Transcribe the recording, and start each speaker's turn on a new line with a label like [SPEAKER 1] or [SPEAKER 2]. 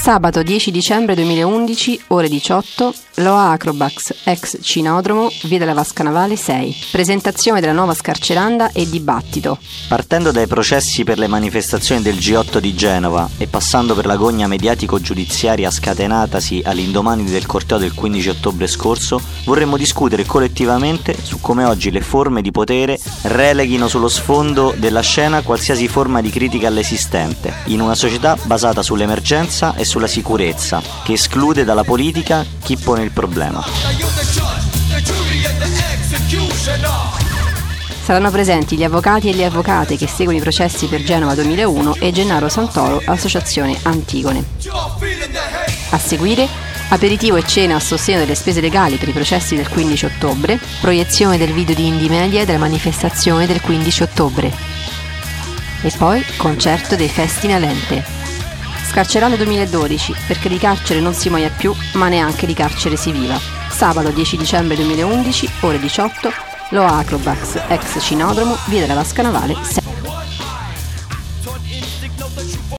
[SPEAKER 1] Sabato 10 dicembre 2011, ore 18, Loa Acrobax, ex Cinodromo, via della Vasca Navale 6. Presentazione della nuova scarceranda e dibattito.
[SPEAKER 2] Partendo dai processi per le manifestazioni del G8 di Genova e passando per l'agonia mediatico-giudiziaria scatenatasi all'indomani del corteo del 15 ottobre scorso, vorremmo discutere collettivamente su come oggi le forme di potere releghino sullo sfondo della scena qualsiasi forma di critica all'esistente, in una società basata sull'emergenza e sulla sicurezza, che esclude dalla politica chi pone il problema.
[SPEAKER 1] Saranno presenti gli avvocati e le avvocate che seguono i processi per Genova 2001 e Gennaro Santoro, Associazione Antigone. A seguire, aperitivo e cena a sostegno delle spese legali per i processi del 15 ottobre, proiezione del video di Indie Media della manifestazione del 15 ottobre. E poi concerto dei Festi Nalente. Scarceranda 2012, perché di carcere non si muoia più, ma neanche di carcere si viva. Sabato 10 dicembre 2011, ore 18, Loa Acrobax, ex Cinodromo, via della Vasca Navale 6.